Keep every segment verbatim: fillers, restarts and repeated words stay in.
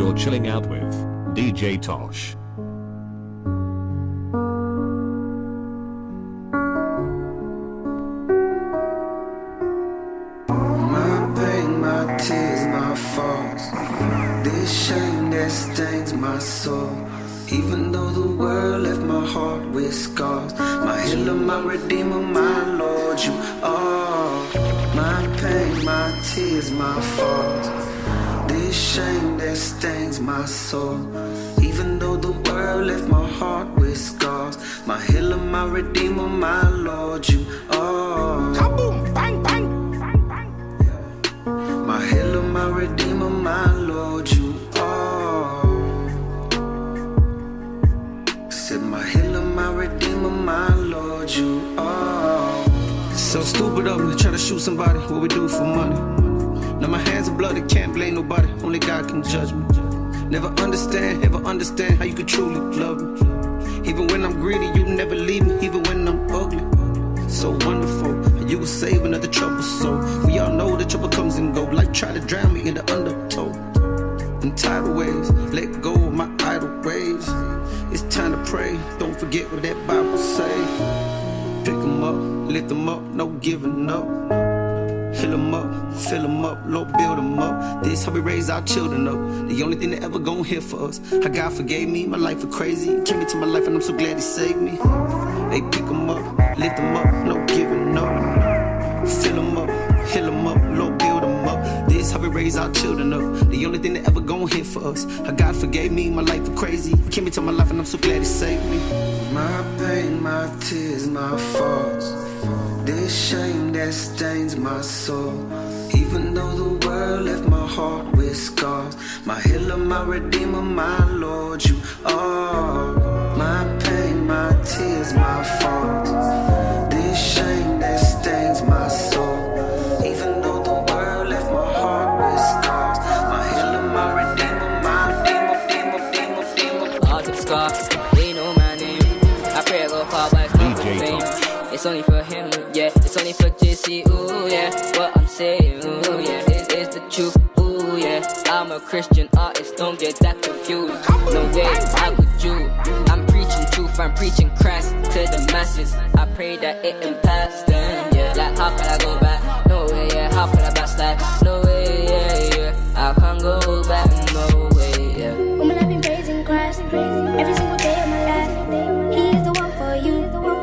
You're chilling out with D J Tosh. My pain, my tears, my faults. This shame that stains my soul. Even though the world left my heart with scars, my healer, my redeemer, my Lord, you are. My pain, my tears, my faults. This shame that stains my soul. Even though the world left my heart with scars, my healer, my redeemer, my Lord, you are. Kaboom! Bang, bang! My healer, my redeemer, my Lord, you are. Said my healer, my redeemer, my Lord, you are. So stupid of me, try to shoot somebody, what we do for money. Now my hands are bloody, can't blame nobody, only God can judge me. Never understand, ever understand how you could truly love me. Even when I'm greedy, you never leave me, even when I'm ugly. So wonderful, you will save another trouble soul. We all know that trouble comes and go. Life try to drown me in the undertow. In tidal waves, let go of my idle ways. It's time to pray, don't forget what that Bible say. Pick 'em up, lift 'em up, no giving up. Heal 'em up, fill 'em up, Lord build 'em up. This how we raise our children up. The only thing that ever gon' hear for us. How God forgave me, my life was crazy. He came into my life and I'm so glad he saved me. They pick 'em up, lift 'em up, no giving up. Fill 'em up, heal 'em up, Lord build 'em up. This how we raise our children up. The only thing that ever gon' hear for us. How God forgave me, my life was crazy. He came into my life and I'm so glad he saved me. My pain, my tears, my faults. This shame that stains my soul. Even though the world left my heart with scars, my healer, my redeemer, my Lord, you are. My pain, my tears, my faults. This shame that stains my soul. Even though the world left my heart with scars, my healer, my redeemer, my redeemer, redeemer, redeemer, redeemer. All the scars, they know my name. I pray I go far, but it's not for fame. It's only for him, yeah. It's only for J C, ooh, yeah. What I'm saying, ooh, yeah. This is the truth, ooh, yeah. I'm a Christian artist, don't get that confused. No way, how could you? I'm preaching truth, I'm preaching Christ to the masses. I pray that it impacts them, yeah. Like, how could I go back? No way, yeah. How could I backslide? No way, yeah, yeah. I can't go back, no way, yeah. Woman, I've been praising Christ every single day of my life. He is the one for you.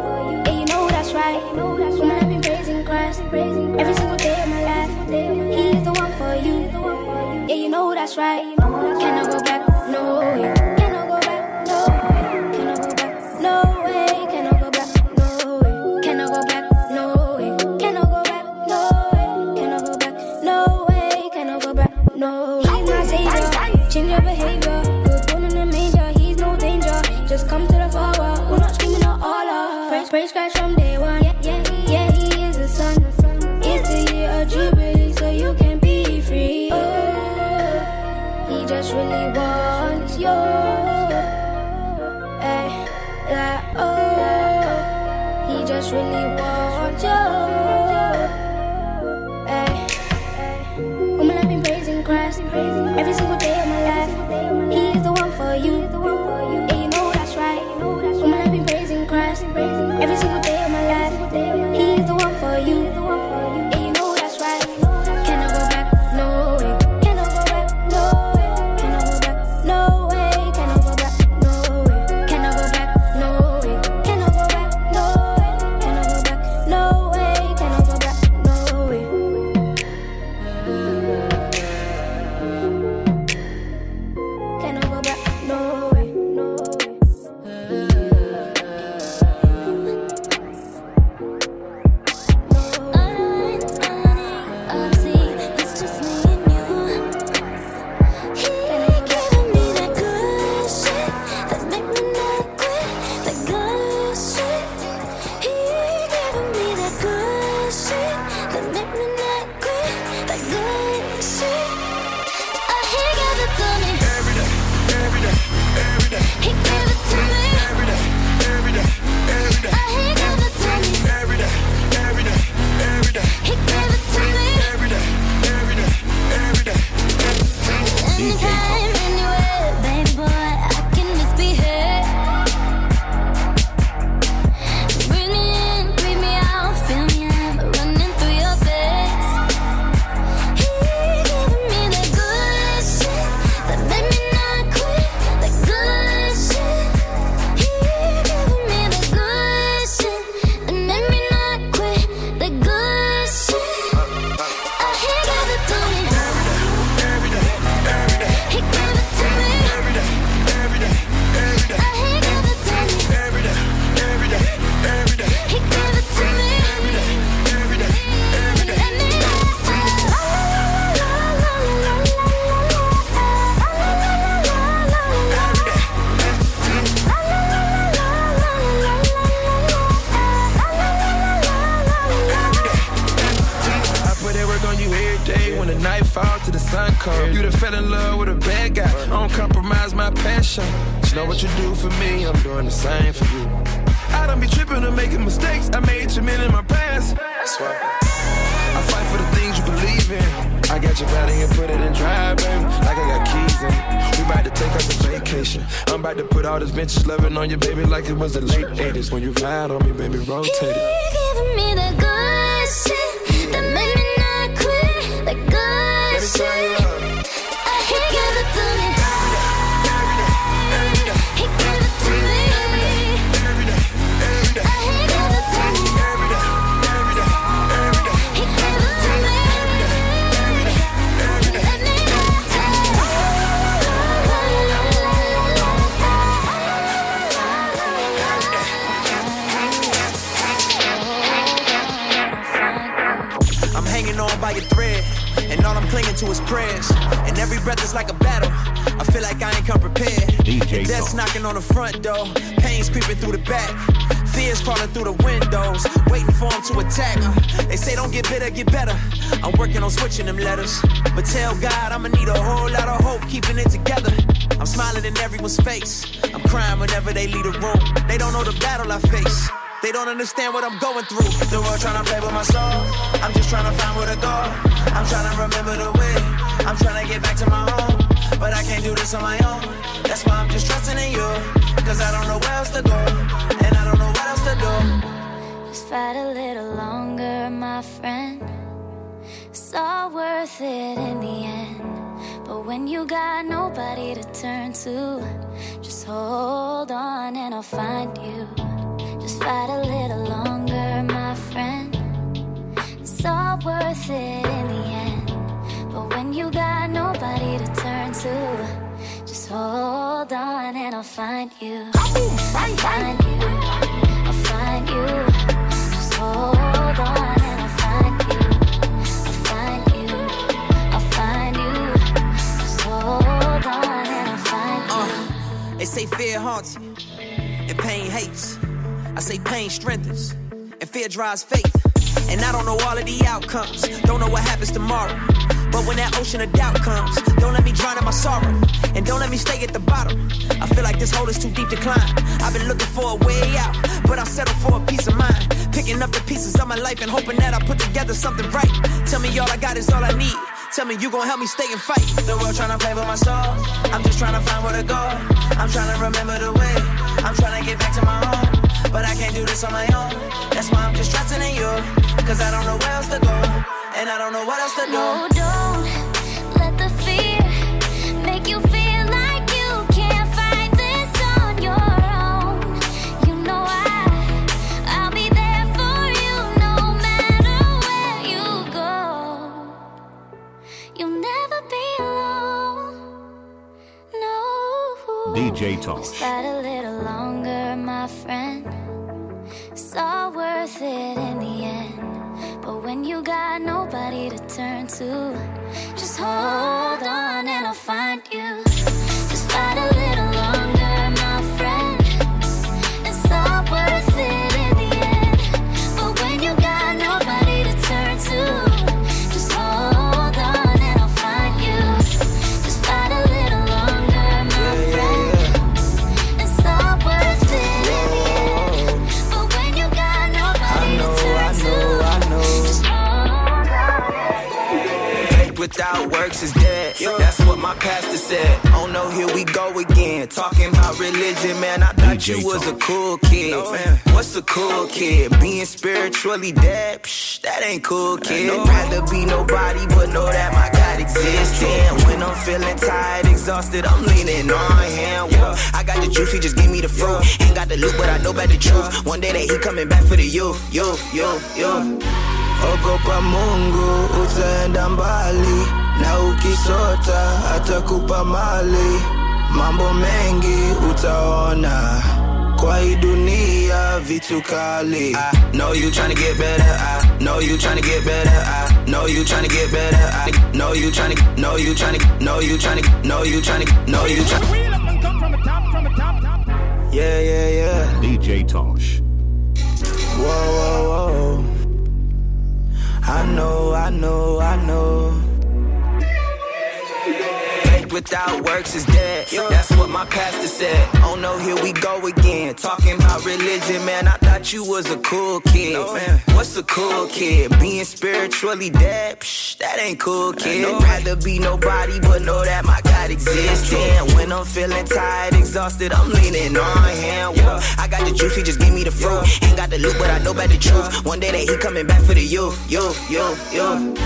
Right. Woman, I've been praising Christ every single day of my life. He is the one for you. Yeah, you know that's right. Can I go back? No way. Can I go back? No way. Can I go back? No way. Can I go back? No way. Can I go back? No way. Can I go back? No way. Can I go back? No way. Can I go back? No. He's my savior. Change your behavior. He was born in a manger. He's no danger. Just come to the forward. We're not screaming out all out. Praise, praise Christ from day one. Yeah, yeah, yeah, he is the son. It's the year of Jubilee, so you can be free. Oh, he just really wants you. Hey, like, oh, he just really wants you. Hey, woman, I've been praising Christ every single day of my life. He is the one for you. Yeah, you know that's right. Woman, I've been praising Christ every single day of my life. He is the one for you. Yeah, you know that's right. Can I go back? No way. Can I go back? No way. Can I go back? No way. Can I go back? No way. Can I go back? No way. Can I go back? No way. Can I go back? No way. Can I go back? No way. Can I go back? No way. No way. D J Tosh. the night fall to the sun come. You done fell in love with a bad guy. I don't compromise my passion. You know what you do for me, I'm doing the same for you. I don't be tripping or making mistakes. I made too many in my past. That's why I fight for the things you believe in. I got your body and put it in drive, baby, like I got keys in it. We about to take us a vacation. I'm about to put all this vintage loving on you, baby, like it was the late eighties. When you ride on me, baby, rotate it. He giving me the good shit that make me not quit. The good shit. He give it to me. He give it to me. By your thread, and all I'm clinging to is prayers. And every breath is like a battle. I feel like I ain't come prepared. D J Death's knocking on the front door. Pain's creeping through the back. Fears crawling through the windows, waiting for them to attack. Uh, they say don't get bitter, get better. I'm working on switching them letters, but tell God I'ma need a whole lot of hope keeping it together. I'm smiling in everyone's face. I'm crying whenever they leave the room. They don't know the battle I face. They don't understand what I'm going through. The world trying to play with my soul. I'm just trying to find where to go. I'm trying to remember the way. I'm trying to get back to my home, but I can't do this on my own. That's why I'm just trusting in you, cause I don't know where else to go, and I don't know what else to do. Just fight a little longer, my friend. It's all worth it in the end. But when you got nobody to turn to, just hold on and I'll find you. Just fight a little longer, my friend. It's all worth it in the end. But when you got nobody to turn to, just hold on and I'll find you. I'll find you. I'll find you. Just hold on and I'll find you. I'll find you. I'll find you. Just hold on and I'll find you. Uh, they say fear haunts you and pain hates. I say pain strengthens and fear drives faith. And I don't know all of the outcomes, don't know what happens tomorrow. But when that ocean of doubt comes, don't let me drown in my sorrow, and don't let me stay at the bottom. I feel like this hole is too deep to climb. I've been looking for a way out, but I'll settle for a peace of mind. Picking up the pieces of my life and hoping that I put together something right. Tell me all I got is all I need. Tell me you gon' help me stay and fight. The world tryna play with my soul. I'm just tryna find where to go. I'm tryna remember the way. I'm tryna get back to my home, but I can't do this on my own. That's why I'm just trusting in you, cause I don't know where else to go, and I don't know what else to do. No, don't let the fear make you feel like you can't fight this on your own. You know I, I'll be there for you no matter where you go. You'll never be alone. No. D J Tosh. Just fight a little longer, my friend. It's all worth it in the end. But when you got nobody to turn to, just hold on and I'll find you. Just fight a little longer, my friend. It's all worth it in the end. But when you got nobody to turn to, just hold on and I'll find you. Just fight a little longer, my yeah, friend. Yeah, yeah. It's all worth it in the end. But when you got nobody know, to turn to, without works is dead. That's what my pastor said. Oh no, here we go again. Talking about religion, man. I thought you was a cool kid. What's a cool kid? Being spiritually dead? Psh, that ain't cool, kid. Rather be nobody, but know that my God exists. And when I'm feeling tired, exhausted, I'm leaning on him. Well, I got the juice, he just gave me the fruit. Ain't got the loot, but I know about the truth. One day that he coming back for the youth, youth, youth, youth. Ogopa Mungu utaenda mbali, na ukisota atakupa mali. Mambo mengi utaona kwa hii dunia, vitu kali. I know you tryna get better, I know you tryna get better, I know you tryna get better, I know you tryna, know you tryna, know you tryna, know you tryna, know you tryna. Yeah, yeah, yeah. D J Tosh. Whoa, whoa, whoa. I know, I know, I know. without works is dead. That's what my pastor said. Oh no, here we go again. Talking about religion, man. I thought you was a cool kid. No, man. What's a cool kid? Being spiritually dead? Psh, that ain't cool, kid. Rather be nobody, but know that my God exists. And when I'm feeling tired, exhausted, I'm leaning on him. Whoa, I got the juice, he just give me the fruit. Ain't got the loot, but I know about the truth. One day that he coming back for the youth, youth, youth, youth.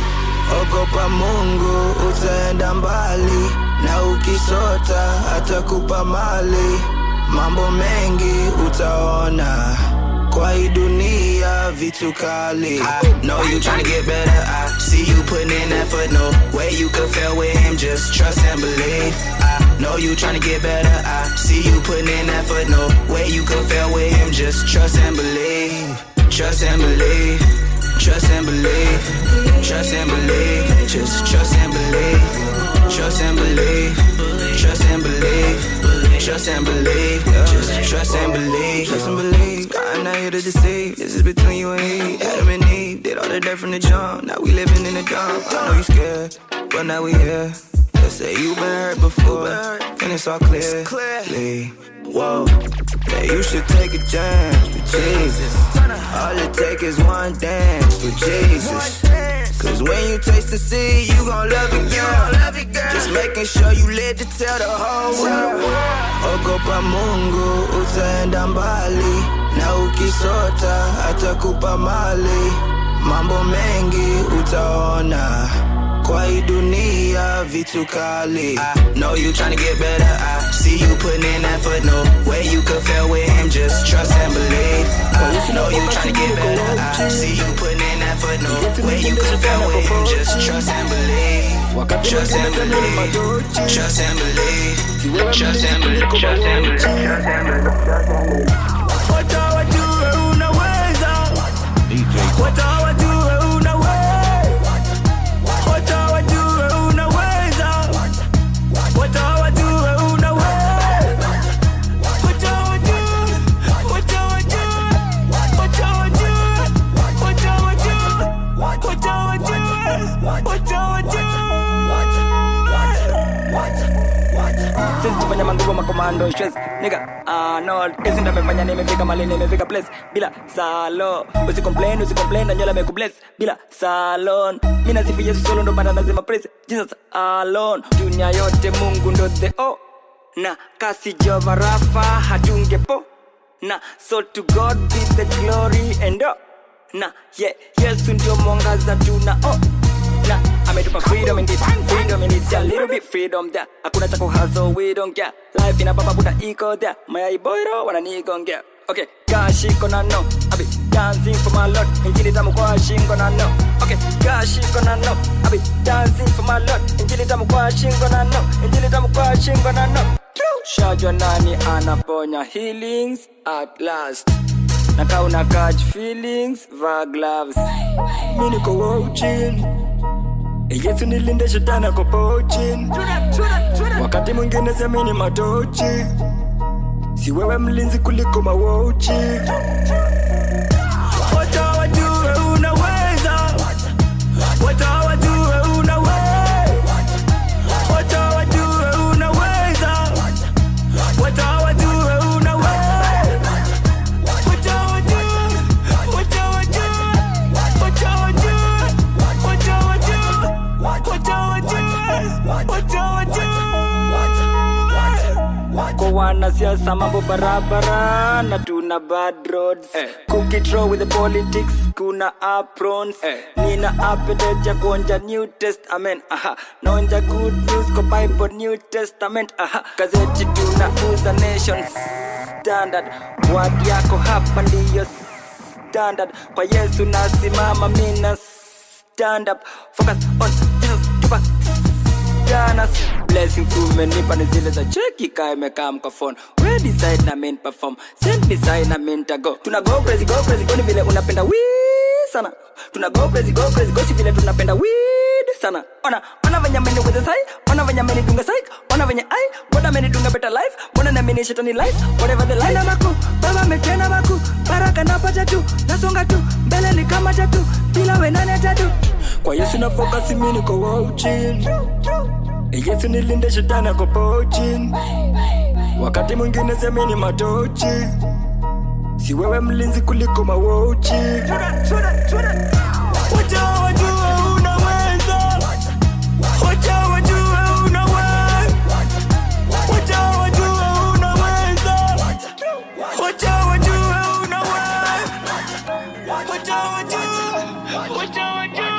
Ogopa Mungu utaenda mbali, na ukisota atakupa mali. Mambo mengi utaona kwa hii dunia vitu kali. I know you tryna get better, I see you putting in effort. No way you could fail with him, just trust and believe. I know you tryna get better, I see you putting in effort. No way you could fail with him, just trust and believe. Trust and believe. Trust and believe, trust and believe, just trust and believe, trust and believe, trust and believe, trust and believe, just trust and believe, trust and believe. I'm not here to deceive, this is between you and he. Adam and Eve did all the dirt from the jump, now we living in the dump. I know you scared, but now we here. They say you been hurt before, and it's all clear, clearly. Whoa, yeah, you should take a chance with Jesus. All it take is one dance with Jesus. Cause when you taste the sea, you gon' love it, girl. Just making sure you live to tell the whole world. Ogopa Mungu utaenda mbali, na ukisota atakupa mali. Mambo mengi utaona kwa hii dunia vitu kali. I know you tryna get better, I see you putting in effort. No way you could fail with him, just trust and believe. I know you tryna get better, I see you putting in effort. No way you could fail with him, just trust and believe. Trust and believe, trust and believe, trust and believe, trust and believe, trust and believe. What I do, unaweza. What I do, unaweza. What I do, unaweza. What I do, unaweza. What I do, what I do, what I do, what I do, what I do, what I do. Sisi tufanya mangugo makomando stress nigga ah no kesi ndo amefanya nimefika mali nimefika place bila salo usi complain usi complain na nyola meku-bless bila salon mimi nazifi Yesu solo ndo bana nazima praise Jesus alone dunia yote Mungu ndo the oh na kasi Jehova Rafa hatungepo na so to God be the glory and oh na yeah Yesu ndio mwangaza tuna oh na ametupa freedom in it, freedom in it, a little bit freedom there. Hakuna cha kuhustle, we don't care. Life ina baba buda iko there. Mayai boyro wana nigongea. Okay, gashi kona no. I be dancing for my Lord. Injili tamu kwa shingo na no. Okay, gashi kona no. I be dancing for my Lord. Injili tamu kwa shingo na no. Injili tamu kwa shingo na no. Shajwa nani anaponya healings at last. Naka una catch feelings, va gloves. Mimi niko watching. Yesu nilinde shetani ako poaching. Wakati mwingine siamini matochi. Si wewe mlinzi kuliko mawochi. What I do unaweza. What I do unaweza. What I do unaweza. What I do unaweza. What I do. What I do. What I do. What I do. What do I do? What do I do? Kwa wana siasa mambo barabara na tuna bad roads eh. Cookie throw with the politics kuna aprons eh. Nina appetite ya kuonja New Testament aha. Naonja good news kwa Bible New Testament aha. Gazeti tunauza nation standard. Word yako hapa ndiyo standard. Kwa Yesu nasimama mina stand up, focus on Jesus, tupa Danas, blessing to me nipa nizile za cheki kai meka mka phone. We decide na main perform, send me sign na main to go. Tuna go crazy, go crazy, goni vile unapenda wee sana. Tuna go crazy, go crazy, gosi vile tunapenda weed sana. Ona, ona vanya meni with the side, ona vanya meni dunga psych, ona vanya ai, bona meni dunga better life, bona na meni shetani life, whatever the life. Baku, baba metena baku, baraka napata tu, nasonga tu, mbele ni kama tatu, bila we nane tatu. Kwa Yesu na focus mimi niko watching. Yesu nilinde shetani ako pochi. Wakati mwingine semeni matochi. Si wewe mlinzi kuliko mawochi. Wacha wajue unaweza. Wacha wajue unaweza. Wacha wajue unaweza. Wacha wajue unaweza. Wacha wajue. Wacha wajue.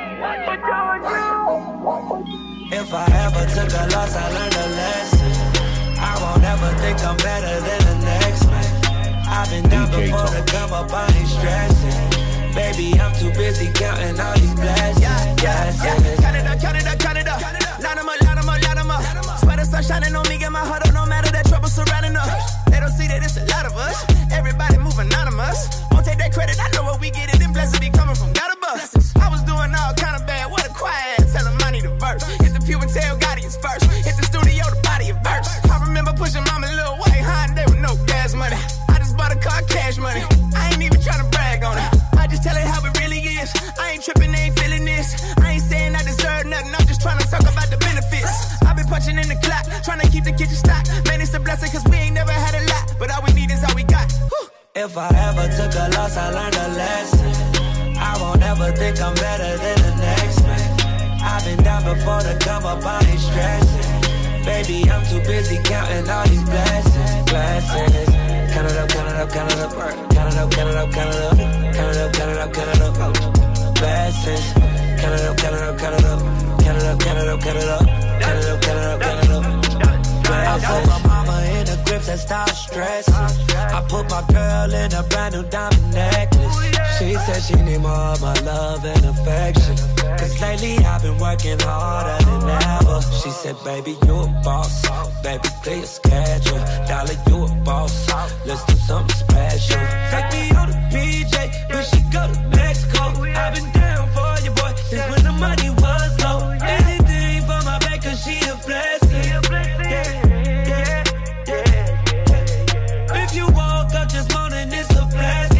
If I ever took a loss, I learned a lesson. I won't ever think I'm better than the next man. I've been down before to come up, I ain't stressing. Baby, I'm too busy counting all these blessings. Yeah, yeah, yeah. Count it up, count it up, count it up. Line them up, line them up, line them up. Swear the sun shining on me, get my heart up, no matter that trouble surrounding us. They don't see that it's a lot of us. Everybody move anonymous. Won't take that credit, I know what we get it. Them blessings be coming from God above. I was doing all kind of bad, what a quiet ass. Tell them I need a verse. Hit the pew and tell Gotti is first. Hit the studio, the body of verse. I remember pushing mama little white Honda with no gas money. I just bought a car, cash money. I ain't even trying to brag on it. I just tell it how it really is. I ain't tripping, they ain't feeling this. I ain't saying I deserve nothing, I'm just trying to talk about the benefits. I've been punching in the clock, trying to keep the kitchen stocked. Man, it's a blessing cause we ain't never had a lot, but all we need is all we got. Whew. If I ever took a loss, I learned a lesson. I won't ever think I'm better than the next man. I've been down before to come up, I ain't stressing. Baby, I'm too busy counting all these blessings, blessings. Count it up, count it up, count it up, count it up, count it up, count it up, count it up, count it up, count it up, blessings. Count it up, count it up, count it up, count it up, count it up, count it up, count it up, count it up, count it up, blessings. I put my mama in the grips that stop stressing. I put my girl in a brand new diamond necklace. She said she need more of my love and affection. Cause lately I've been working harder than ever. She said, baby, you a boss. Baby, play a schedule. Dollar, you a boss. Let's do something special. Take me on the P J, we should go to Mexico. I've been down for you, boy, since when the money was low. Anything for my back, cause she a blessing. Yeah, yeah, yeah. If you woke up this morning, it's a blessing.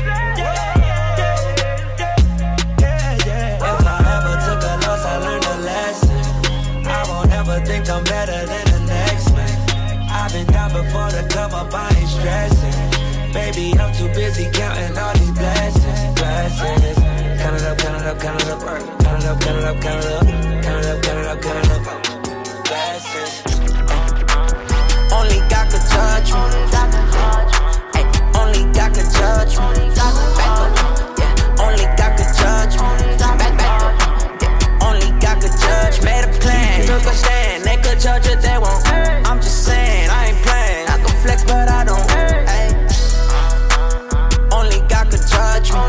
Think I'm better than the next man. I've been down before to come up, I ain't stressing. Baby, I'm too busy counting all these blessings, blessings. Count it up, count it up, count it up, count it up, count it up, count it up, count it up, count it up, count it up, blessings. Only God could judge me. Ay, only God could judge me. Back up, yeah. Only God could judge me. Back, back up, yeah. Only God could judge. Made a plan, took a stand. They could judge it, they won't. I'm just saying, I ain't playing. I can flex, but I don't. Ay. Only God could judge me.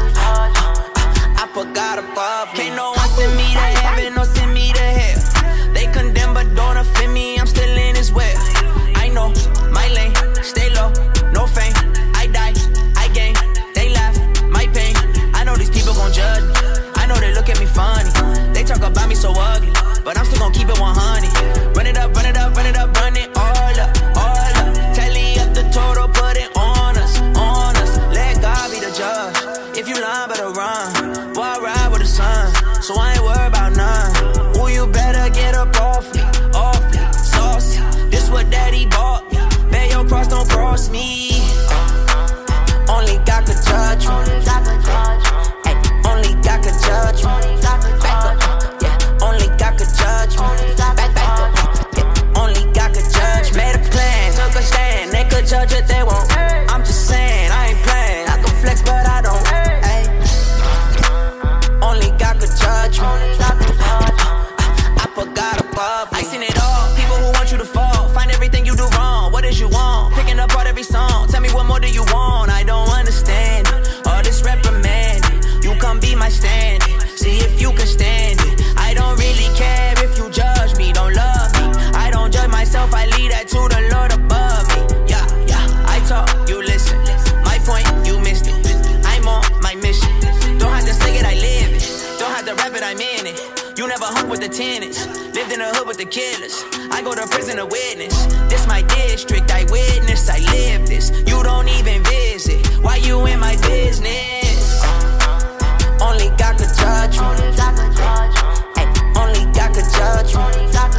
I put God above me. Can't no one send me to heaven or send me to hell. They condemn but don't offend me. I'm still in His will. I know my lane, stay low, no fame. I die, I gain. They laugh, my pain. I know these people gon' judge me. I know they look at me funny. They talk about me so ugly, but I'm still gon' keep it one hundred. Run it up, run it up, run it up, run it all up, all up. Tally up the total, put it on us, on us. Let God be the judge. If you lying, better run. Boy, I ride with the sun, so I ain't worried about none. Ooh, you better get up off me, off me, saucy. This what daddy bought me. Bet your cross don't cross me. Only God could judge me. Ay, only God could judge me. Back up, yeah. Only God could judge me. Back, back up, yeah. Only God could judge. Made a plan, took a stand. They could judge it, they won't. I'm just saying, I ain't playing. I can flex, but I don't. Ay. Only God could judge me. I put God above me. I seen it all. People who want you to fall. Find everything you do wrong. What is you want? Picking apart every song. Tell me what more do you want? I don't understand it. All this reprimand. You come be my stand. See if you can stand it. I don't really care if you judge me. Don't love me. I don't judge myself. I leave that to the Lord above me. Yeah, yeah. I talk, you listen. My point, you missed it. I'm on my mission. Don't have to say it, I live it. Don't have to rap it, I'm in it. You never hung with the tenants. Lived in the hood with the killers. I go to prison to witness. This my district, I witness, I live this. You don't even visit. Why you in my business? Only God could judge me. Ay, only God could judge me.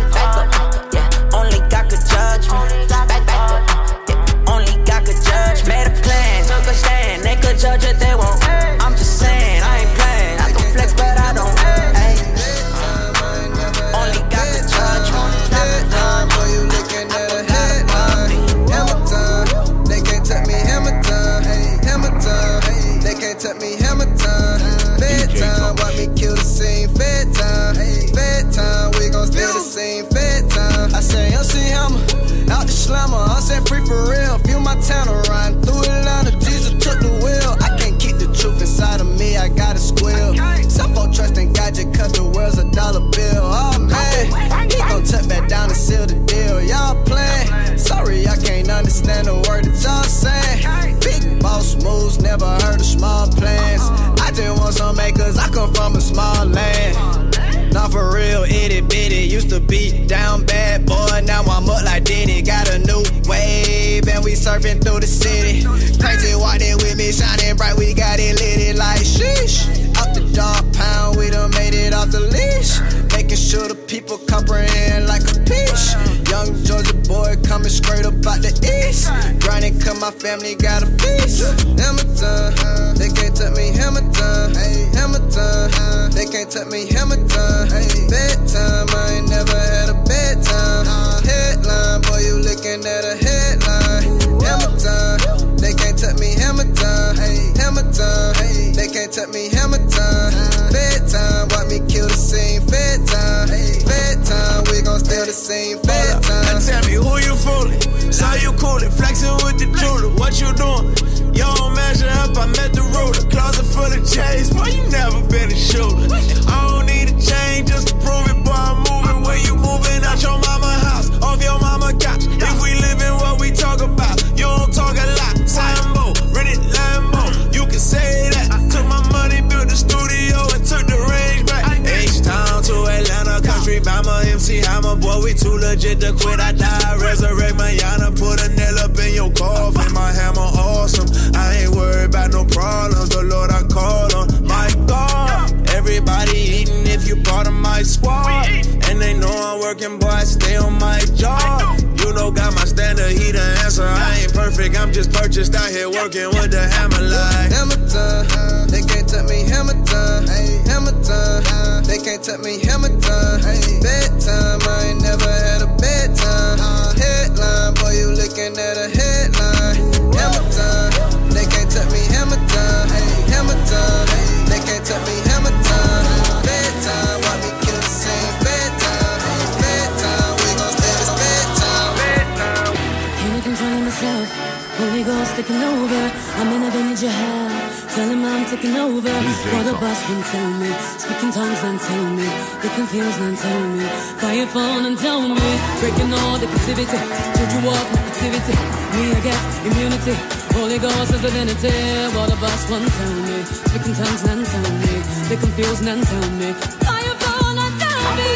itty bitty. Used to be down bad, boy, now I'm up like Diddy. Got a new wave, and we surfing through the city. Crazy walking with me, shining bright, we got it lit it like sheesh. Up the dog pound, we done made it off the leash. Making sure the people comprehend like a peach. Young Georgia boy coming straight up out the east. Grinding cause my family got a feast. Hammer time, they can't touch me, hammer time. Hammer time, they can't touch me, hammer time. Bedtime, I ain't never had a bedtime. Headline, boy, you looking at a headline. Hammer time, they can't touch me, hammer time. Hammer time, they can't touch me, hammer time. Bedtime, watch me kill the scene. Fed time, fed time, we gon' steal the scene. Fed time. Now tell me who you fooling? Saw you coolin', flexing with the jeweler. What you doing? You don't measure up, I met the ruler. Closet full of chains, boy, you never been a shooter. I don't need a chain just to prove it, boy, I'm moving. Where you moving out your mama house, off your mama couch. If we living what we talk about, you don't talk a lot. Sambo, ready Lambo, you can say that. Took my money, built the studio, and took the range back. H-Town to Atlanta, country by my M C Hammer. Boy, we too legit to quit, I die, resurrect my yana. Put a nail up in your coffin, my hammer awesome. I ain't worried about no problems, the Lord I call on. My God, everybody eating if you part of my squad. And they know I'm working, boy, I stay on my job. You know, got my standard, he the answer. I ain't perfect, I'm just purchased out here working with the hammer like. Hammer time, they can't touch me, hammer time. Hammer time, they can't touch me, hammer time. Bedtime, I ain't never had a bedtime. Headline, boy, you looking at a headline. Hammer time, they can't touch me, hammer time. Hammer time, they can't touch me, hammer time. Bedtime, watch me kill the scene. Bedtime, bedtime, we gon' stay this bedtime. Bedtime. Can't I control myself? Holy Ghost taking over. I'm in a vintage of hell. Tell him I'm taking over. What the boss won't tell me. Speaking tongues and tell me. Get confused and tell me. Fire phone and tell me. Breaking all the captivity. Told you walk with activity. Me I get immunity. Holy Ghost is divinity. What the boss won't tell me. Speaking tongues and tell me. Get confused and tell me. Fire phone and tell me.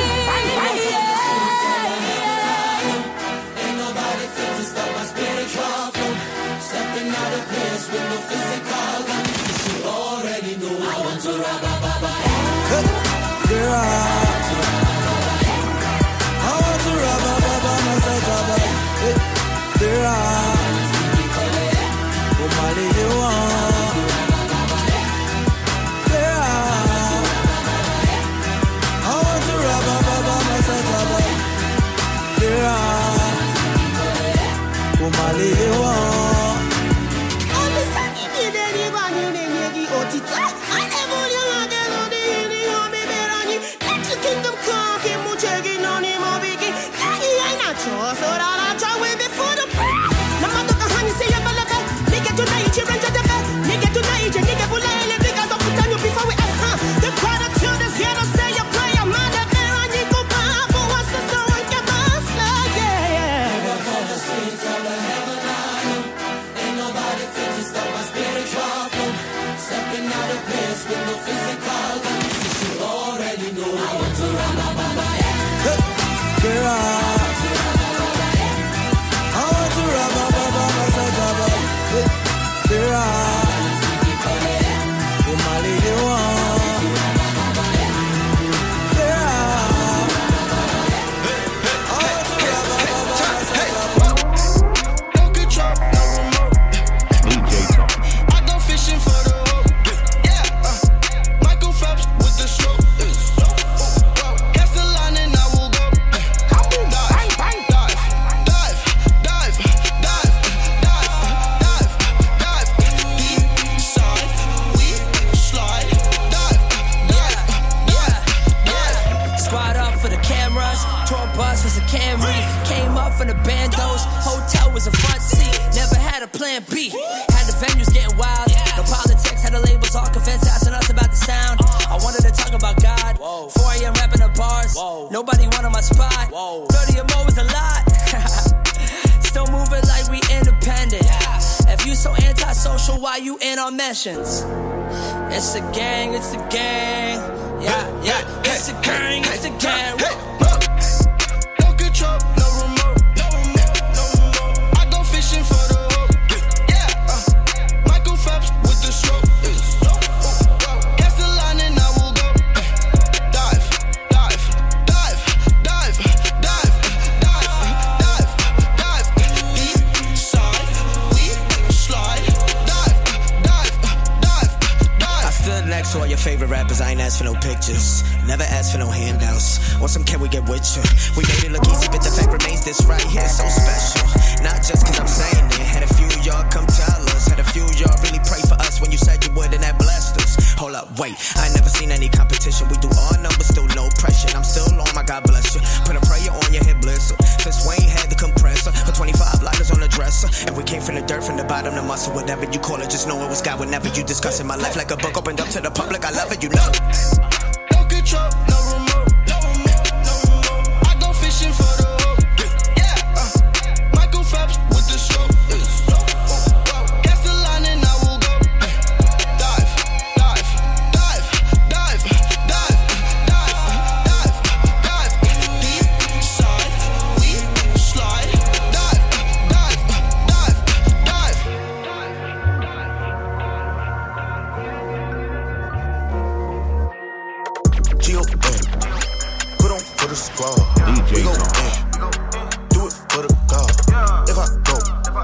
Ain't nobody fit to stop my spiritual flow. Stepping out of place with no physical gun. You already know I want to rub a baba. Girl, I want to rub a baba myself, baba. Girl, oh Molly, you want. Girl, I want to rub a baba myself, baba. Girl, oh Molly, you want. Nobody wanted my spot. thirty or more was a lot. Still moving like we independent. If You so antisocial, why you in our mentions? It's a gang, it's a gang. Yeah, yeah, it's a gang, it's a gang. No control, no remote. I go fishing for the hope. Yeah, uh, Michael Phelps with the stroke. Catch the line and I will go. Dive, dive, dive, dive, dive, dive, dive, dive. Deep side, we slide. Dive, dive, dive, dive. I stood next to all your favorite rappers. I ain't asked for no pictures. Never asked for no handouts. Want some, can we get with you? We made it look easy, but the fact remains this right here so special. Not just cause I'm saying it. Had a few of y'all come tell us. Had a few of y'all really pray for us when you said you would and that blessed us. Hold up, wait. I ain't never seen any competition. We do all numbers, still no pressure. I'm still on my God bless you. Put a prayer on your hip blister. Since Wayne had the compressor. Her twenty-five lighters on the dresser. And we came from the dirt, from the bottom, the muscle, whatever you call it. Just know it was God whenever you discussing my life like a book opened up to the public. I love it, you know. Control, no remote. I go fishing for the hope. Yeah, uh, Michael Phelps with the stroke. Catch the line and I will go. Dive, dive, dive, dive, dive, dive, dive, dive. Deep side, we slide. Dive, dive, dive, dive. G O N, put on for the squad. D J we go in, do it for the God. If I go,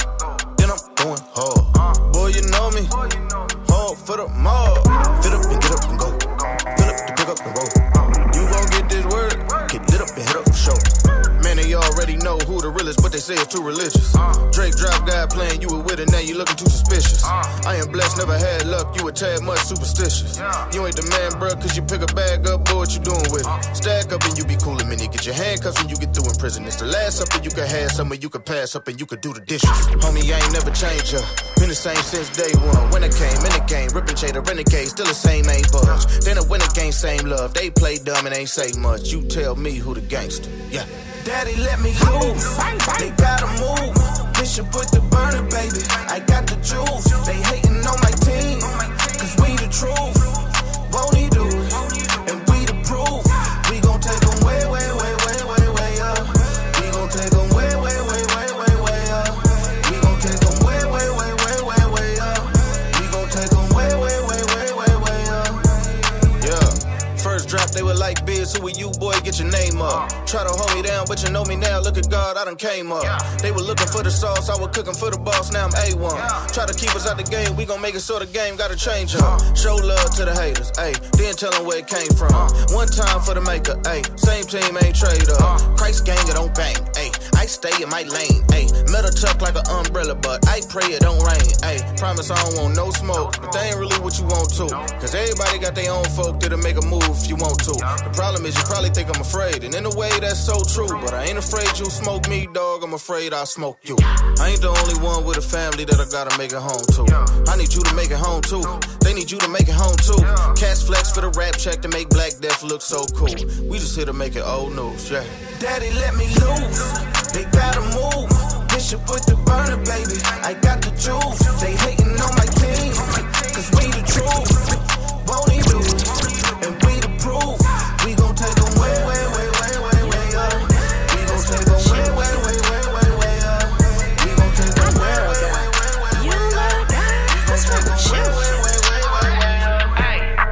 then I'm going hard. Boy, you know me, hard for the mob. Fill up and get up and go. Fill up to pick up and roll. You gon' get this word, get lit up and hit up for show. Man, they already know who the realest, but they say it's too religious. Drake drop guy playing, you were with it, now you looking too suspicious. I am blessed, never had luck, you a tad much superstitious. You ain't the man, bruh, cause you pick a bag up, boy, what you doing with it? Stack up and you be cool a minute, get your handcuffs and you get through in prison. It's the last something you can have, something you can pass up and you can do the dishes. Homie, I ain't never changed up, been the same since day one. When I came in the game, ripping Jay the renegade, still the same, ain't budge. Then I win the game, same love, they play dumb and ain't say much. You tell me who the gangster, yeah. Daddy, let me loose. They gotta move. Bishop with the burner, baby. I got the juice. They hating on my team, cause we the truth. Won't he do it? And we the proof. We gon' take them way, way, way, way, way, way up. We gon' take them way, way, way, way, way, way up. We gon' take them way, way, way, way, way, way up. We gon' take them way, way, way, way, way, way up. Yeah. First drop, they were like, Biz, who are you, boy? Get your name up. Try to hold me down, but you know me now. Look at God, I done came up. They were looking for the sauce, I was cooking for the boss. Now I'm A one. Try to keep us out the game, we gon' make it so the game gotta change up. Show love to the haters, ayy. Then tell them where it came from. One time for the maker, ayy. Same team, ain't trade up. Christ gang, it don't bang, ayy. I stay in my lane, ayy. Metal tuck like an umbrella, but I pray it don't rain, ayy. Promise I don't want no smoke, but they ain't really what you want to. Cause everybody got their own folk that'll make a move if you want to. The problem is you probably think I'm afraid, and in a way that's so true. But I ain't afraid you'll smoke me, dog. I'm afraid I'll smoke you. I ain't the only one with a family that I gotta make it home to. I need you to make it home too. They need you to make it home too. Cash flex for the rap check to make Black Death look so cool. We just here to make it old news, yeah. Daddy, let me loose. They gotta move. Bishop with the burner, baby. I got the juice. They hating on my team, cause we the truth. Won't he do it? And we the proof. We gon' take them way, way, way, way, way, way up. We gon' take them way, way, way, way, way, way up. We gon' take them way, way, way, way, way, way up. We gon' take them way, way, way, way, way, way up.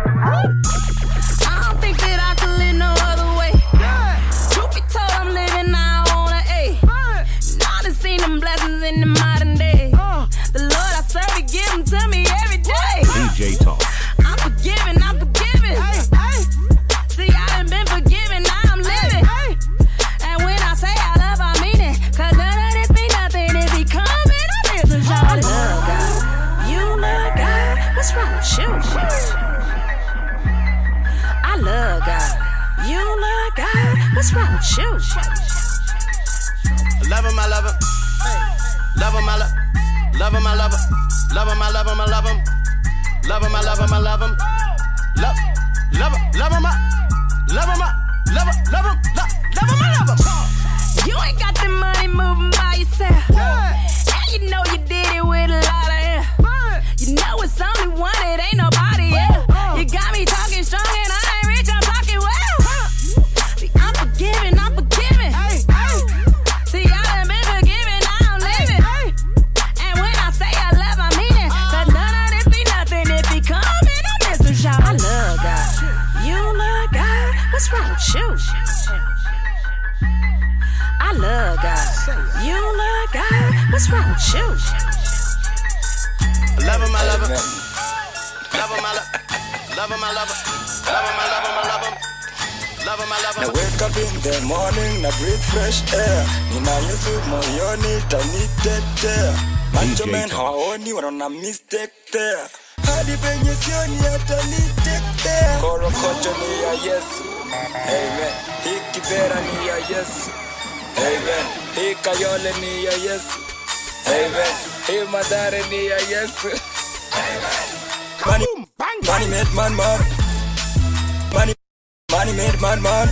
I don't think that I could live no other way. Truth be told, I'm living now on an A. Now I seen them blessings in the modern day. The Lord I serve, He give them to me every day. D J Talk. I'm forgiving, I'm forgiving. See, I done been forgiven, now I'm living. And when I say I love, I mean it. Cause none of this be nothing if He coming. I'm living, I love God. You love God. What's wrong with you? I love God. You love God. What's wrong with you? Love him, I love him. Love him, I love Love him, I love him. Love him, I love him, I love him. Love him, I love him, I love him. Love, love him, love him, I love him, I love him, love him, love, love him, I love him. You ain't got the money moving by yourself. And you know you did it with a lot of What's wrong with you? Love him, I love him. Love him, I love Love him, I love him. Love him, I love him, I love him. Love him, I love him. Now wake up in the morning, na breathe fresh air. Nina Yesu moyoni, tanitetea. Macho men hawaoni, wanaona mistake there. Hadi penye sioni atanitetea. Korokocho ni ya Yesu. Amen. Hii kibera ni ya Yesu. Amen. Hii kayole ni ya Yesu. Amen. Hii madare ni ya Yesu. Amen. Money, money made man man. Money, money made man man.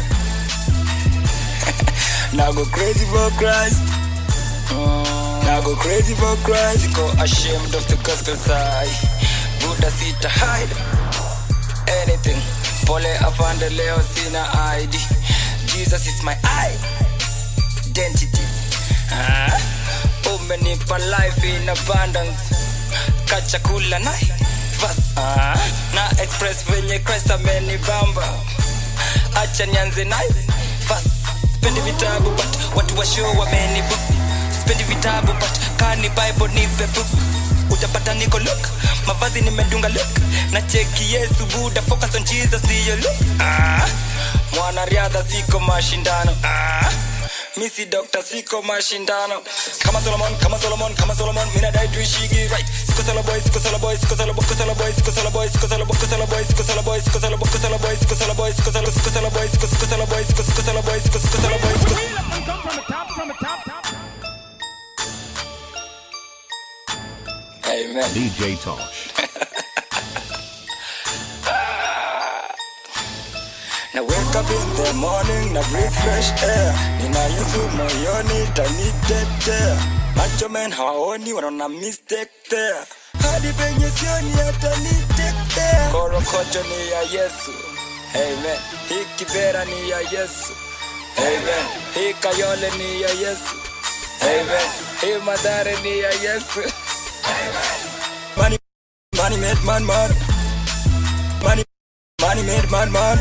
Now go crazy for Christ. Now go crazy for Christ. Go ashamed of the gospel side. Buddha sit to hide anything. Pole afande leo sina I D. Jesus is my identity. Ah, umenipa life in abundance. Kachakula nai fast. Ah, na express venye Christ amenibamba. Acha nianze nai fast. Spendi vitabu but watu wa show wamenibook. Spendi vitabu but kani Bible nipe book. Utapata niko look, mavazi nimedunga look. Na cheki Yesu Buddha, focus on Jesus ndiyo look. Ah, mwana riadha siko mashindano. Ah, misi doctor siko mashindano. Kama Solomon, kama Solomon, kama Solomon, mina dai tuishigi right. Siko solo boy, siko solo boy, siko solo boy, siko solo boy, siko solo boy, siko solo boy, siko solo boy, siko solo boy, siko solo boy, siko solo boy, siko solo boy, siko solo siko solo boy, siko siko solo boy, siko siko solo boy, siko siko solo boy, siko. Come from the top, from the top, top. Amen. D J Tosh. Now wake up in the morning, na breathe fresh air. Nina Yesu moyoni, tanitetea. Macho men hawaoni, wanaona mistake there. Hadi penye sioni atanitetea. Korokocho ni ya Yesu. Amen. Hii kibera ni ya Yesu. Amen. Hii kayole ni ya Yesu. Amen. Hii madare ni ya Yesu. Money, money made man man. Money, money made man man.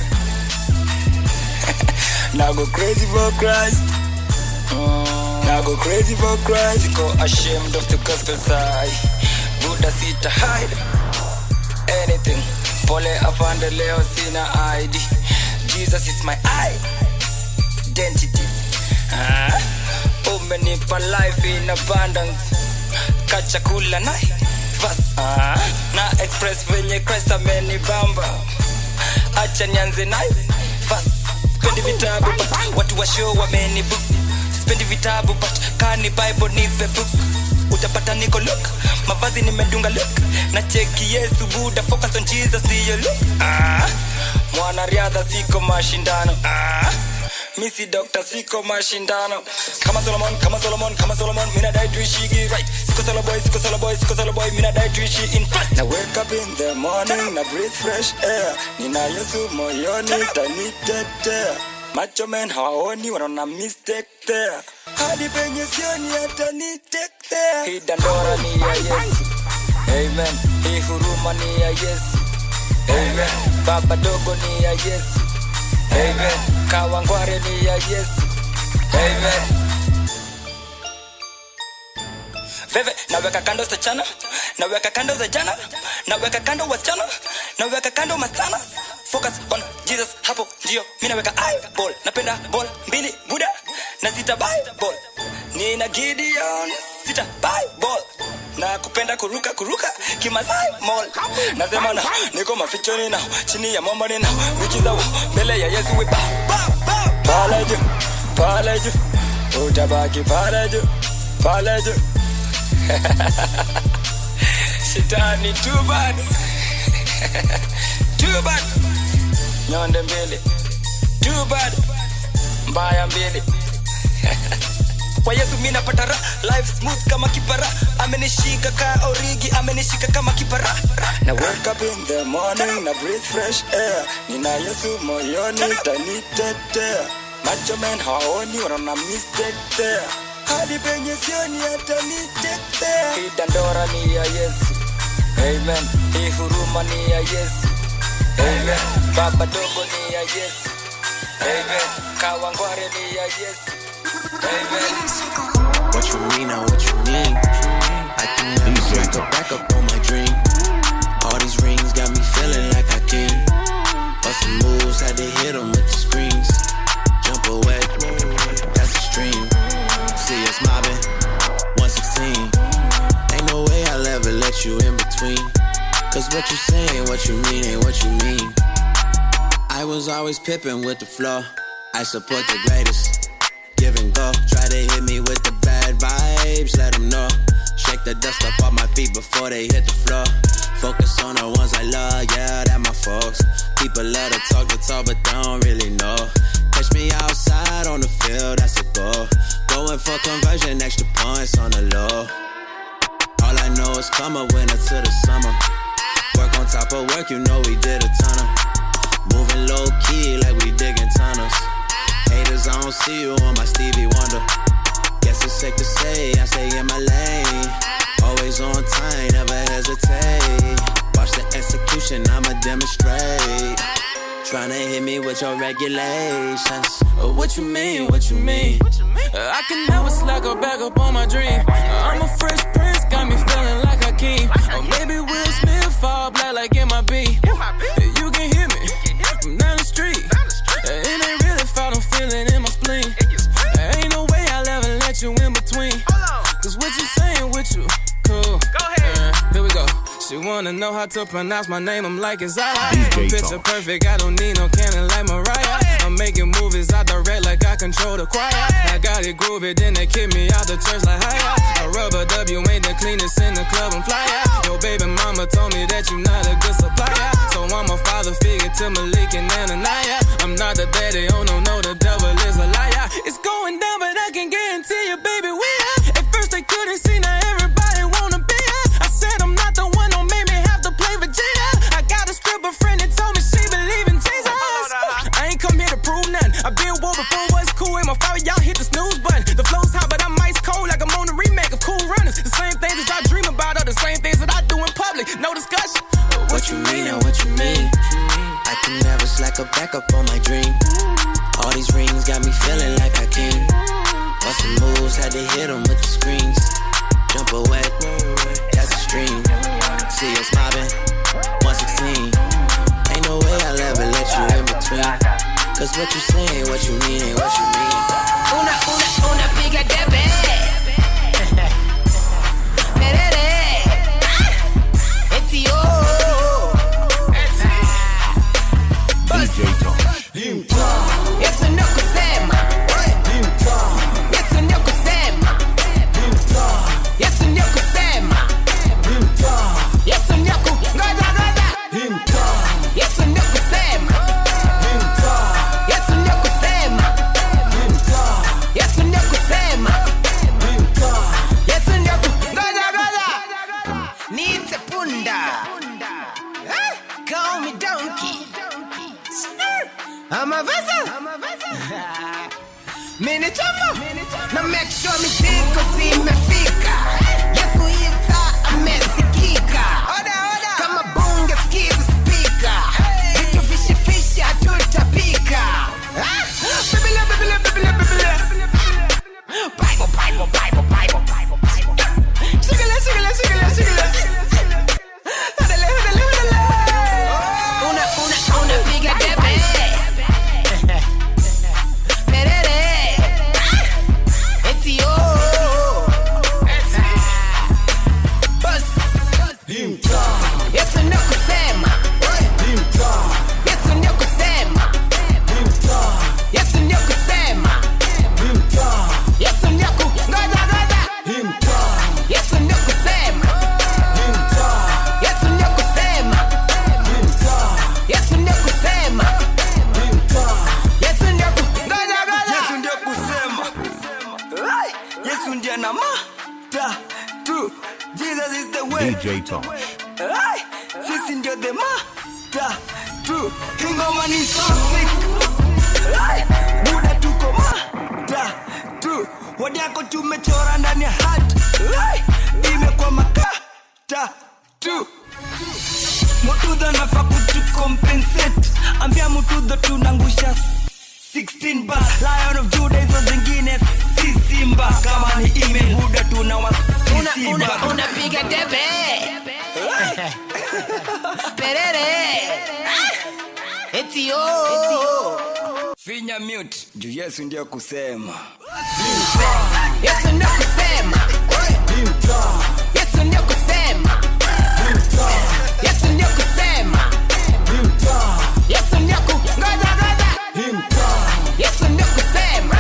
Now go crazy for Christ. Now go crazy for Christ. Go ashamed of the gospel side. Buddha sit to hide anything. Pole afande leo sina I D. Jesus is my identity. Ah, umenipa life in abundance. Kachakula nai fast. Ah, na express venye Christ amenibamba. Acha nianze nai fast. Spendi vitabu but watu wa show wamenibook. Spendi vitabu but kani Bible nipe book. Utapata niko look, mavazi nimedunga look. Na cheki Yesu Buddha, focus on Jesus ndiyo look. Ah, mwana riadha siko mashindano. Ah, misi doctor siko mashindano. Kama Solomon, kama Solomon, kama Solomon, mina dai tuishigi right. Siko solo boy, siko solo boy, siko solo boy, mina dai tuishi in Christ. Now wake up in the morning, na breathe fresh air. Nina Yesu moyoni, tanitetea. Macho men hawaoni, wanaona mistake there. Hadi penye sioni atanitetea. Hii dandora ni ya Yesu. Amen. Hii huruma ni ya Yesu. Amen. Baba dogo ni ya Yesu. Amen. Kawangware ni ya Yesu. Amen. Veve, naweka kando za chana, naweka kando za jana, naweka kando wasichana, naweka kando masana. Focus on Jesus, hapo ndio mimi naweka eyeball. Napenda ball mbili Buddha na sita Bible. Nina Gideon sita Bible. Na kupenda kuruka kuruka kimasai mall. Nasema na niko mafichoni na chini ya mwamba nina wiki zao mbele ya Yesu we bow bow bow. Pale juu, pale juu, utabaki pale juu, pale juu. Shetani too bad. Too bad. Nyonde mbili. Too bad. Mbaya mbili. Kwa Yesu mimi napata raha, life smooth kama kipara. Amenishika ka origi, amenishika kama kipara. Now wake up in the morning, na breathe fresh air. Nina Yesu moyoni, tanitetea. Macho men hawaoni, wanaona mistake there. Hadi penye sioni atanitetea. Hii dandora ni ya Yesu. Amen. Hii huruma ni ya Yesu. Amen. Baba dogo ni ya Yesu. Amen. Kawangware ni ya Yesu. What you mean now, what you mean? I can never slack or back up on my dream. All these rings got me feeling like I can. Bustin' moves, had to hit them with the screens. Jump away, that's the stream. See us mobbing, one sixteen. Ain't no way I'll ever let you in between. Cause what you say ain't what you mean, ain't what you mean. I was always pippin' with the flow. I support the greatest. Give and go. Try to hit me with the bad vibes, let them know. Shake the dust up off my feet before they hit the floor. Focus on the ones I love, yeah, that my folks. People love to talk the talk, but don't really know. Catch me outside on the field, that's a goal. Going for conversion, extra points on the low. All I know is come a winner to the summer. Work on top of work, you know we did a ton of. Moving low key like we digging tunnels. Haters, I don't see you on my Stevie Wonder. Guess it's safe to say I stay in my lane. Always on time, never hesitate. Watch the execution, I'ma demonstrate. Tryna hit me with your regulations. Oh, what you mean, what you mean? Uh, I can never slack or back up on my dream. uh, I'm a fresh prince, got me feeling like a king. Or maybe Will Smith fall black like M I B. You can hear me from down the street. uh, It ain't really far, I'm feeling in my spleen. uh, Ain't no way I'll ever let you in between. Cause what you saying with you, cool. Go ahead. Uh, here we go. She wanna know how to pronounce my name, I'm like, it's alright. I'm picture perfect, I don't need no cannon like Mariah. I'm making movies, I direct like I control the choir. I got it groovy, then they kick me out the church like hiya. A rubber W ain't the cleanest in the club, I'm fly out. Yo, baby mama told me that you not a good supplier. So I'm a father figure to Malik and Ananiah. I'm not the daddy, oh no, no, the devil is a liar. It's going down, but I can guarantee you, baby, we are. At first they couldn't see, now everybody wanna be us. I said I'm not the one, don't make me have to play Vegeta. I got a stripper friend that told me she believe in Jesus. I ain't come here to prove nothing. I been war before what's cool. In my fire, y'all hit the snooze button. The flow's hot, but I'm ice cold like I'm on a remake of Cool Runnings. The same things that y'all dream about are the same things that I do in public. No discussion. What you mean and what you mean? I can never slack or back up on my dream. All these rings got me feeling like I can. Bustin' moves, had to hit them with the screens. Jump away, that's the stream. See us mobbing, one sixteen. Ain't no way I'll ever let you in between. Cause what you say ain't what you mean, ain't what you mean. Una, una, una pica de bebé. Merere. Etio. D J Tosh. Yesu ndio kusema. Yesu ndio kusema. Yesu ndio kusema. Yesu ndio ku. Ngoja ngoja. Yesu ndio kusema. Yesu ndio kusema. Yesu ndio kusema. Yesu ndio ku. Ngoja ngoja. Niite punda. Call me donkey. I'm a vessel. Mini chama. Now make sure me siko si mefika. Yesu ita amesikika. Kama bunge skiza speaker. Vitu fishi fishi hatutapika. Biblia, Biblia, Biblia, Biblia. Bible, Bible, Bible, Bible, Bible, Bible. Shigala, shigala, shigala, shigala. Hudale, hudale, hudale. Una, una, una pica de bebé. Yesu ndio kusema. Yesu ndio kusema. Yesu ndio kusema. Yesu ndio ku. Ngoja ngoja. Yesu ndio kusema. Yesu ndio kusema. Yesu ndio kusema. Yesu ndio ku. Ngoja ngoja. Yesu ndio kusema. Yesu ndio na ma. Ta. Tu. Jesus is the way. D J Tosh. Ay, sisi ndio the mata tu. Ingoma ni so sick. Ay, muda tuko mata tu. Wadi yako tumechora ndani ya hat. Ay, imekuwa makata tu. Mutudha nafa kutu compensate. Ambia mutudha tunangusha sixteen bars. Lion of Judah hizo zingine simba kama ni email buda tunawasisi una una unapiga debe perere eti yo finya mute juu Yesu ndio kusema Yesu ndio kusema Yesu ndio kusema Yesu ndio kusema Yesu ndio ku ngoja ngoja Yesu ndio kusema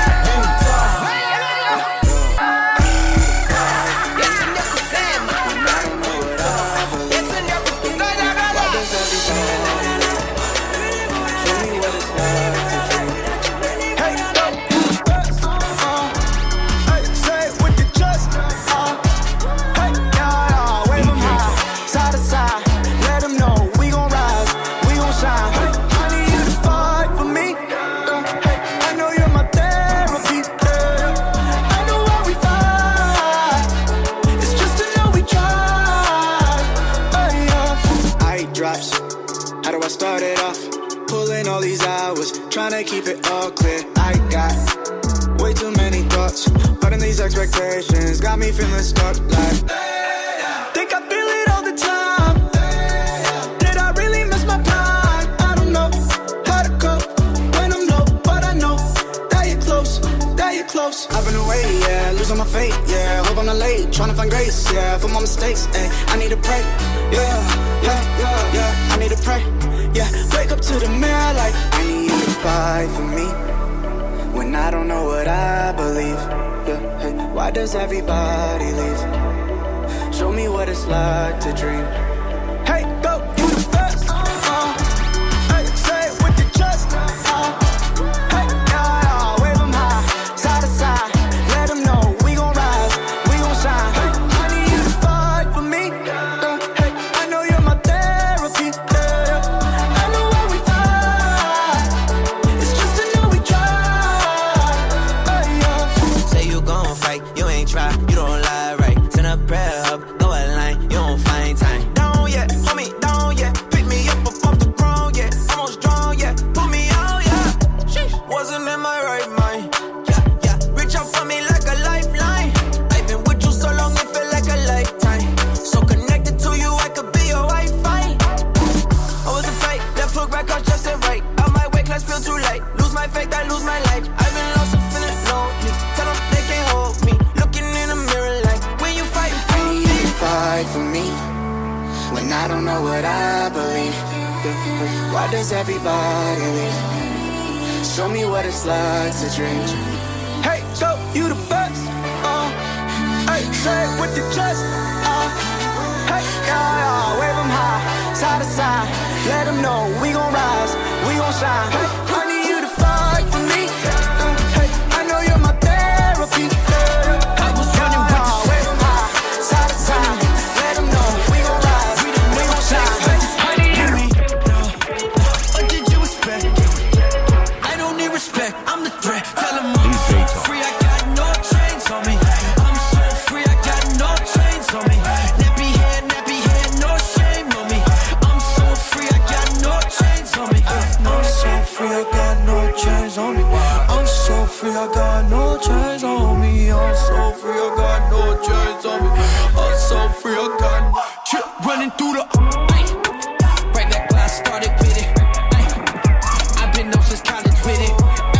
Trying to keep it all clear. I got way too many thoughts, but in these expectations got me feeling stuck like think I feel it all the time. Did I really miss my prime? I don't know how to cope when I'm low, but I know that you're close, that you're close. I've been away, yeah, losing my faith, yeah. Hope I'm not late, trying to find grace, yeah, for my mistakes, and I need to pray, yeah, yeah, yeah, yeah. I need to pray. Yeah, wake up to the mirror like I need you to fight for me when I don't know what I believe. Yeah, hey, why does everybody leave? Show me what it's like to dream. Hey, go, you the first. Uh, hey, say it with your chest. Uh, hey, yeah, yeah, wave 'em high, side to side. Let 'em know we gon' rise, we gon' shine. Hey, I need you to fight for me. Uh, hey, I know you're my therapy. You don't lie right. Send a prayer up, go a line. You don't find time. Down yet, homie, down yet. Pick me up up off the ground yet. Almost drawn yet. Put me out yeah. Sheesh. Wasn't in my right mind. Yeah, yeah. Reach out for me like a lifeline. I've been with you so long it felt like a lifetime. So connected to you, I could be your Wi-Fi. I was a fake, left hook right cross just and right. Out my way, class feel too light. Lose my faith, I lose my life. I've been lost and feeling lonely. Tell them they can't hold me. Fight for me when I don't know what I believe. Why does everybody leave? Show me what it's like to dream. Hey, go, you the best. Uh, hey, say it with your chest. Uh, hey, yeah, yeah, wave 'em high, side to side. Let 'em know we gon' rise, we gon' shine. Hey, I need you to fight for me. Uh, hey, I know you're my therapy. I was running with the wave 'em high, side to side. I'm the threat, tell them I'm so free, I got no chains on me. I'm so free, I got no chains on me. Nappy head, nappy head, no shame on me. I'm so free, I got no chains on me. I'm so free, I got no chains on me. I'm so free, I got no chains on me. I'm so free, I got no chains on me. I'm so free, I got no chip running through the break that glass, started with it. I've been up since college with it.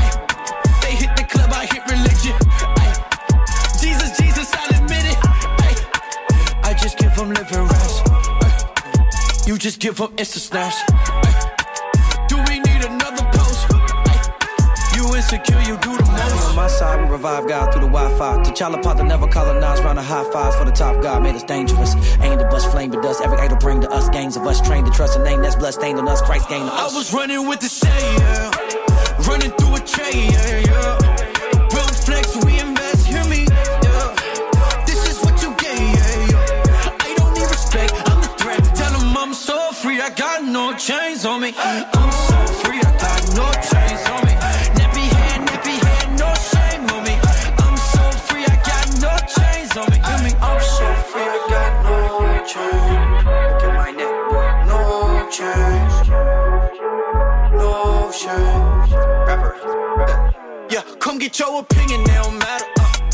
From living raps, you just give them Insta snaps. Do we need another post? You insecure, you do the most. On my side, we revive God through the Wi-Fi. T'Challa Pop never colonized, round a high five for the top God made us dangerous. Aim to bust flame with us, every idol bring to us gangs of us. Trained to trust a name that's bloodstained on us, Christ gained on us. I was running with the shade, yeah. Running through a chain, yeah, yeah. Real flex, we invest, hear me, yeah. This is what you get, yeah, yeah. I don't need respect, I'm the threat. Tell them I'm so free, I got no chains on me. I'm so free, I got no chains on me. Nappy head, nappy head, no shame on me. I'm so free, I got no chains on me. Hear me, I'm so free, I got no chains. Look at my neck, boy, no chains. No shame. Rapper. Yeah, come get your opinion, they don't matter. Uh.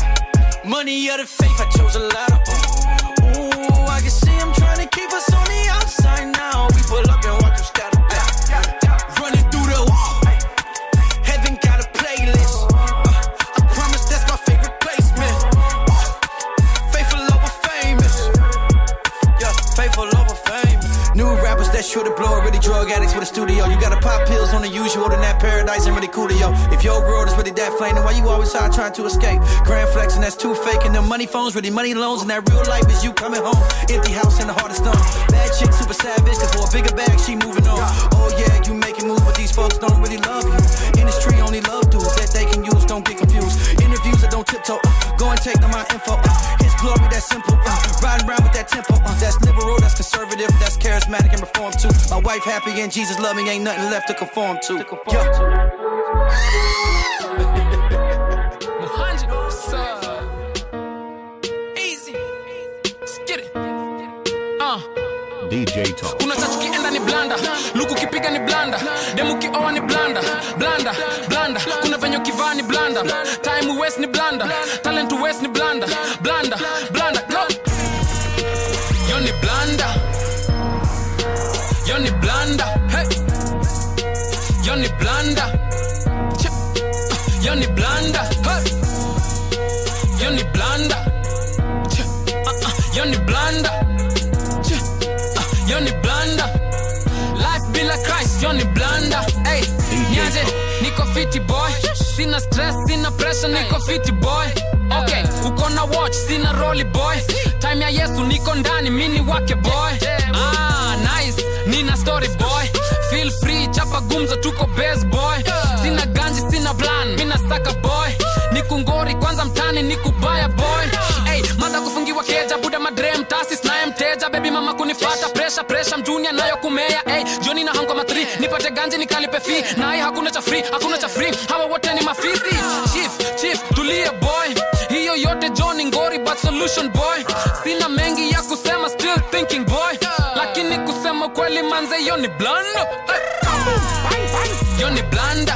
Money or the faith, I chose a ladder. Ooh, I can see him trying to keep us on the outside now. We pull up and watch them scatter. Running through the wall. Heaven got a playlist. Uh, I promise that's my favorite placement. Uh, faithful over famous. Yeah, faithful over famous. New rappers that sure to blow it, really drug addicts with a studio. You gotta pop pills on the usual, then that paradise ain't really cool to yo. If your world is really that flame, then why you always high trying to escape? Grand flex and that's too fake, and them money phones really money loans, and that real life is you coming home. Empty house in the heart of stone. Bad chick, super savage, cause for a bigger bag, she moving on. Oh yeah, you making moves, but these folks don't really love you. Industry only love dudes that they can use, don't get confused. Interviews that don't tiptoe, uh, go and take them my info. Uh, his glory, that's simple. Uh, riding around with that tempo, uh, that's liberal, that's conservative, that's charismatic and reform too. My wife happy and Jesus love me, ain't nothing left to conform to. Yeah. Easy. Let's get it. Uh. D J Tosh. Kuna chachu kienda ni blanda, luku kipiga ni blanda, demu kioa ni blanda, blanda, blanda. Kuna venyo kivaa ni blanda, time waste ni blanda, talent waste ni blanda, blanda, blanda. Go. Yo ni blanda, yo ni blanda, hey. Yo ni blanda, Chip. Yo ni blanda, hey. Yo ni blanda, Chip. Uh uh. Yo ni blanda. Yo ni blanda, life bila Christ, yo ni blanda. Hey, niaje, niko fiti boy. Sina stress, sina pressure, niko fiti boy. Okay, uko na watch, sina rolly boy. Time ya Yesu niko ndani, mini wake boy. Ah, nice, nina story boy. Feel free, chapa gumzo, tuko best boy. Sina ganji, sina plan, mina saka boy. Niku ngori, kwanza mtani, niku baya boy. Hey, manda kufungiwa keja, buda madre mtasi, snaye mteja. Baby mama kunifata, pressure, pressure, mjuni nayo kumea. Hey, Johnny na hango matri, nipate ganji nikalipe fee. Nae hakuna cha free, hakuna cha free. Hawa wote ni mafisi. Chief, chief, tulia boy. Hiyo yote Johnny ngori, but solution boy. Sina mengi ya kusema, still thinking boy. Lakini kusema kweli manze, yo ni blanda. Yo ni blanda.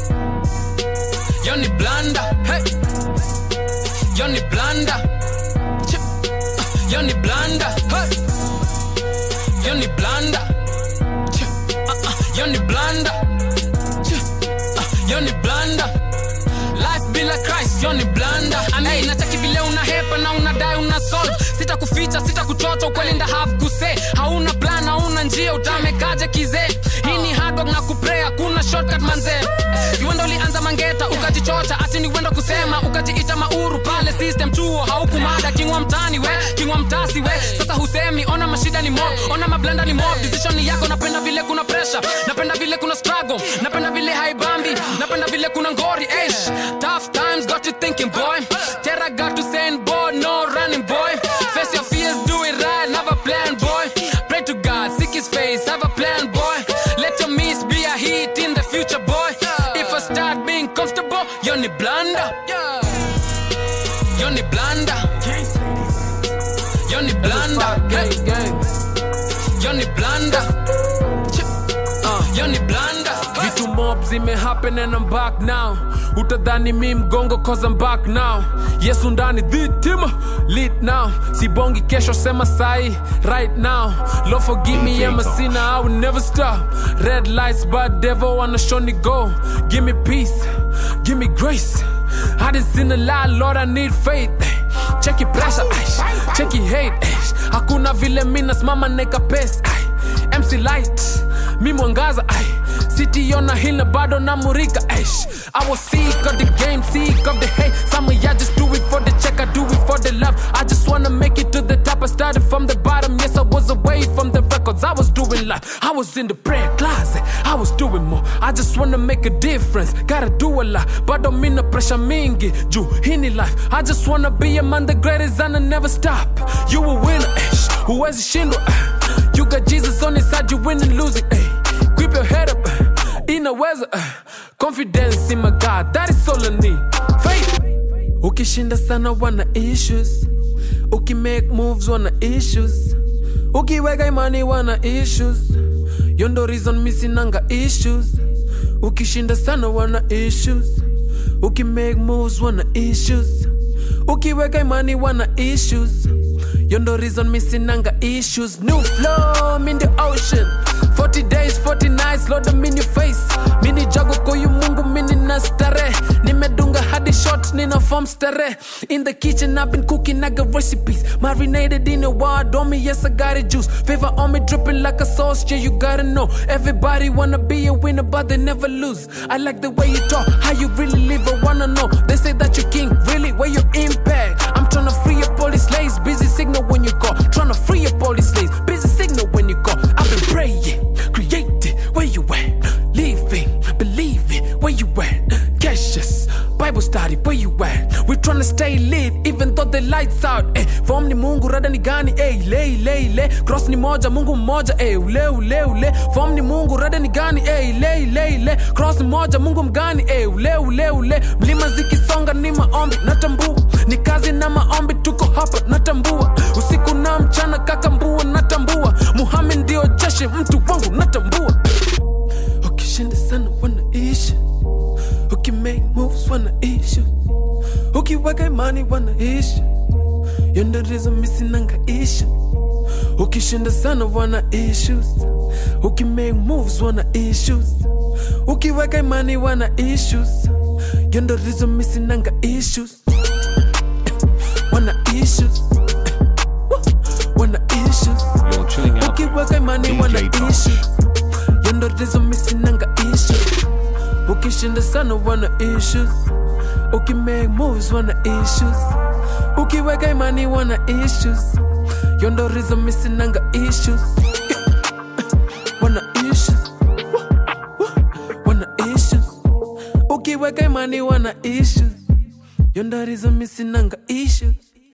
Yo ni blanda. Hey. Yo ni blanda. Chip. Yo ni blanda. Hey. Yo ni blanda. Chip. Uh uh. Yo ni blanda. Chip. Uh, yo ni blanda. Life bila Christ, yo ni blanda. Hey, nataki vile una hepa na unadai una solve. Sita kuficha, sita kuchocha, ukweli nda have kuse. Hauna plan, hauna njia, utamekaje kize. Hii ni hard work na kupray, hakuna shortcut manze. Iwendo ulianza mangeta, ukajichocha, ati ni wendo kusema, ukajiita mauru pale system chuo, haukumada kingwa mtani we, kingwa mtasi we. Sasa husemi, ona mashida ni mob, ona mablanda ni mob. Decision ni yako, napenda vile kuna pressure, napenda vile kuna struggle, napenda vile haibambi, napenda vile kuna ngori, eish. Tough times got you thinking boy, Terra got you saying boy, no running boy. Face your fears, do it right, have a plan boy. Pray to God, seek his face, have a plan boy. Let your miss be a hit in the future boy. If I start being comfortable, yo ni blanda. Yo ni blanda. Yo ni blanda. Hey. Yo ni blanda. Yo ni blanda. Vitu mob zime happen and I'm back now. Utadhani mi mgongo cause I'm back now. Yesu ndani the team lit now. Sibongi kesho sema sai right now. Lord forgive me, I'm a sinner, I will never stop. Red lights but devil wanna show me go. Give me peace, give me grace. I didn't sin a lot, Lord I need faith. Check your pressure, check your hate. Hakuna vile mina smama neka pace. M C Light, mi mwangaza. City on a hill na bado na murika. I was sick of the game, sick of the hate. Some of y'all just do it for the check, I do it for the love. I just wanna make it to the top. I started from the bottom, yes I was away from the records. I was doing life, I was in the prayer closet. I was doing more, I just wanna make a difference. Gotta do a lot, but don't mean the pressure mingi. Juu hini life, I just wanna be a man the greatest and I never stop. You a winner, ish. Huwezi shindwa. You got Jesus on his side, you winning, losing. Ay. Keep your head up. Inaweza. Confidence in my God, that is all I need. Faith. Ukishinda sana wana issues. Uki make moves wana issues. Ukiweka imani wana issues. Yondo reason missing nanga issues. Ukishinda sana wana issues. Uki make moves wana issues. Ukiweka imani wana issues. You no reason missing nanga issues. New flow in the ocean. forty days, forty nights, load them in your face. Mini jago koyu mungu mini na stare. Nimedunga hadi shot nina form stare. In the kitchen I've been cooking, I got recipes. Marinated in a wad on me, yes I got it juice. Favor on me dripping like a sauce, yeah you gotta know. Everybody wanna be a winner but they never lose. I like the way you talk, how you really live, I wanna know. They say that you're king, really, where your impact? I'm tryna free up all these slaves, busy signal when you call. Tryna free up all these slaves, busy signal when you call. I've been praying, creating, where you at? Living, believing, where you at? Cautious, Bible study, where you at? We're tryna stay lit, even though the lights out. Eh, form ni Mungu, rada ni gani? Eh, lay, lay, lay. Cross ni moja, Mungu moja. Eh, ule, ule, ule. Form ni Mungu, rada ni gani? Eh, lay, lay, lay. Cross ni moja, Mungu mgani? Eh, ule, ule, ule. Mlima zikisonga ni maombi, natambua. Ni kazi na maombi, tuko hapa, natambua. Usiku na mchana kakambua, natambua. Muhammad ndio jeshi, mtu wangu, natambua. Ukishinda sana wanaisha. Ukimake moves wanaisha. Ukiweka imani wanaisha. Yonder is a missing nanga issue. Ukishinda sana wana issues. Ukimake moves wana issues. Ukiweka imani wana issues. Yonder is a missing nanga issues. Wana issues. Wana issues. You're chilling out. Ukiweka imani wana issues. Yonder is a missing nanga issues. Ukishinda sana wana issues. Ukimake moves wana issues. Ukiweka imani wana issues. Yonder is a missing nanga issues. Wana issues. Wana issues. Ukiweka imani wana issues. Yonder is a missing nanga issues.